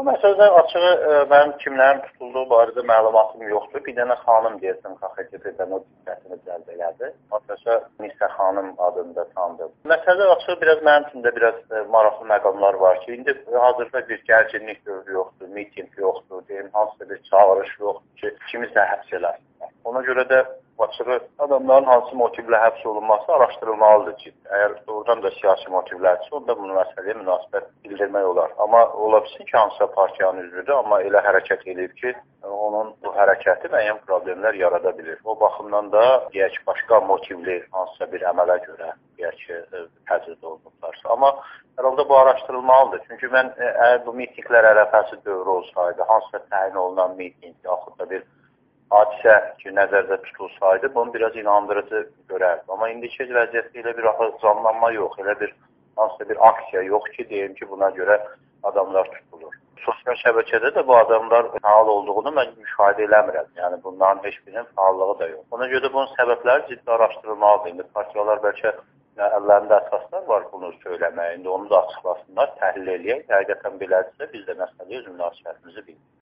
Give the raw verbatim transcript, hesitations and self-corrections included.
Məsələdə açığı ə, mənim kimlərin tutulduğu barədə məlumatım yoxdur. Bir dənə xanım deyəsən K X T-dən o diqqətini cəlb elədi. Hatta Nisa xanım adında tanıdım. Məsələdə açığı biraz mənim üçün də biraz ə, maraqlı məqamlar var ki, indi hazırda bir gərginlik dövrü yoxdur, miting yoxdur, deyim, hansısa bir çağırış yoxdur ki, kimisə həbs eləsinlər. Ona görə də açığı adamların hansı motivlə həbs olunması araşdırılmalıdır ki, əgər doğrudan da siyasi motivlərdirsə, onda bunu məsələyə münasibət bildirmək olar. Amma ola bilsin ki, hansısa partiyanın üzvüdür, amma elə hərəkət edib ki, onun bu hərəkəti müəyyən problemlər yarada bilir. O baxımdan da, deyək ki, başqa motivli hansısa bir əmələ görə, deyək ki, təcrid olunublarsa. Amma hər halda bu araşdırılmalıdır. Çünki mən, əgər bu mitinglər ərəfəsi dövrü olsaydı, hansısa təyin olunan miting, yaxud da bir hadisə ki, nəzərdə tutulsaydı, bunu biraz inandırıcı görərdi. Amma indiki vəziyyətdə elə bir zanlanma yox, elə bir hansısa bir aksiya yox ki, deyim ki, buna görə adamlar tutulur. Sosial şəbəkədə də bu adamlar fəal olduğunu mən müşahidə eləmirəm. Yəni, bunların heç birinin fəallığı da yox. Ona görə də bunun səbəbləri ciddi araşdırılmalıdır. İndi partiyalar bəlkə əllərində əsaslar var bunu söyləməyə. İndi onu da açıqlasınlar, təhlil eləyək. Həqiqətən belədirsə, biz də məsələyə öz münasibətimizi bildik.